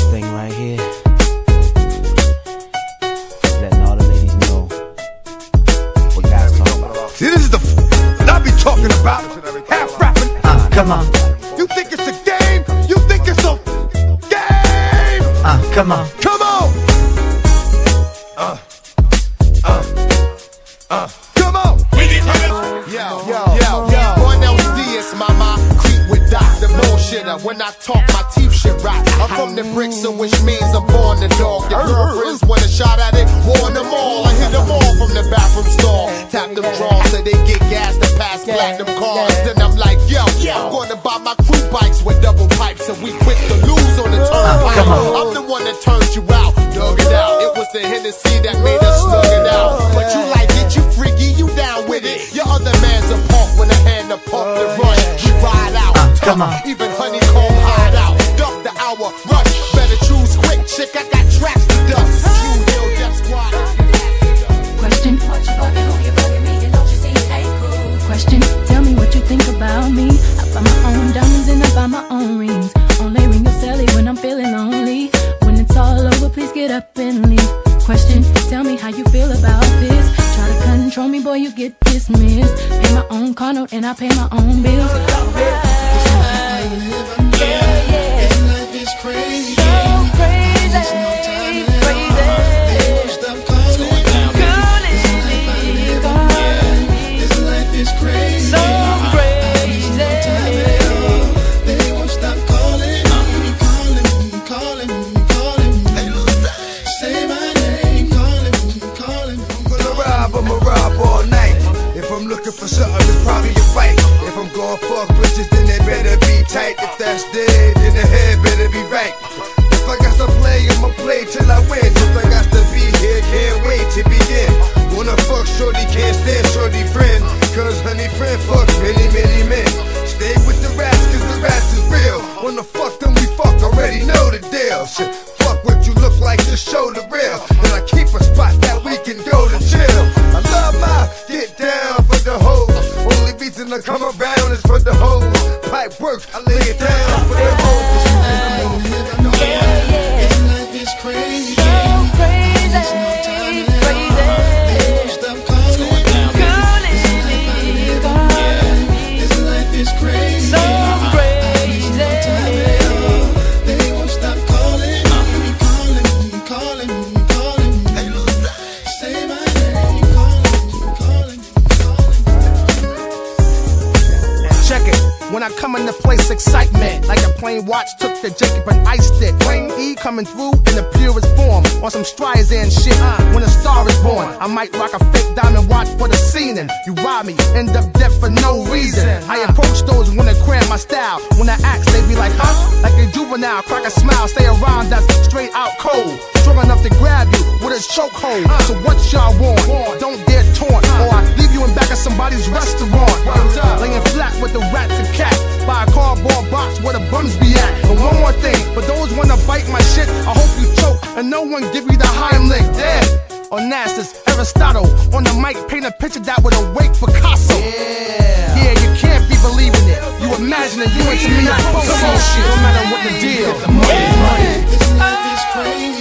thing right here, letting all the ladies know what guys talk about. See, this is the I be talking about. Half rapping. Come on. You think it's a game? You think it's a game? Come on. Come on. Come on. Yo. Cornell Diaz, mama. Creep with Dr. Bullshitter. When I talk, my teeth shit rock. I'm from the bricks, so which means I'm born the dog. Your girlfriends want a shot at it, warn them all. I hit them all from the bathroom stall. Tap them draws so they get gas to pass platinum cars. Then I'm like, yo, I'm gonna buy my crew bikes with double pipes, and we quick to lose on the turnpike. I'm the one that turns you out, dug it out. It was the Hennessy that made us slug it out. But you like it, you freaky, you down with it. Your other man's a punk when a hand to pump the rush. We ride out, come on. Even honeycomb hide out. Duck the hour, rush. Better choose quick, chick. I got tracks to dust. You hill, Death Squad. Question, what you bugging, who you bugging me, and don't you see it ain't cool? Question, tell me what you think about me. I buy my own diamonds and I buy my own rings. Only ring a celly when I'm feeling lonely. When it's all over, please get up and leave. Question, tell me how you feel about this. Try to control me, boy, you get dismissed. Pay my own car note and I pay my own bills. This life is crazy. So crazy, There's no time at all. crazy. They won't stop calling. This life is crazy. So crazy. There's no time at all. They won't stop calling me, calling me. Say my name, calling me. I'ma rob all night. If I'm looking for something, it's probably a fight. If I'm going fuck bitches, then they better be tight. If that's dead, then the head better be right. If I got to play, I'ma play till I win. If I got to be here, can't wait to begin. Wanna fuck shorty, can't stand shorty friend. Cause honey friend fucks many men. Stay with the rats, cause the rats is real. Wanna fuck them, we fuck, already know the deal. Shit, fuck what you look like, just show the real. And I keep a spot that we can go to chill. I love my get down for the hoes. Only reason I come around is for the hoes. Pipe work, I lay it down for the hoes. This life is crazy. So crazy, There's no time at all. They won't stop calling. This life is crazy. so crazy. They won't stop calling me. Say my name, calling me. Check it. When I come into place, excitement like a plain watch took the Jacob and iced it. Plain E coming through in the purest form, on some Streisand shit. When a star is born, I might rock a fake diamond watch for the scene. And you rob me, end up dead for no reason. I approach those when they cram my style. When I ask, they be like, huh? Like a juvenile, crack a smile, stay around that's straight out cold. Strong enough to grab you with a chokehold. So what y'all want? Don't dare taunt, or I leave you in back of somebody's restaurant. Laying flat with the rats and cats, by a cardboard box where the bums be at. And one more thing, for those wanna bite my shit, I hope you choke and no one give you the Heimlich. Dead or Nassus, Aristotle on the mic, paint a picture that would awake Picasso. Yeah, you can't be believing it. You imagining you into me like bullshit. No matter what the deal. This life is crazy.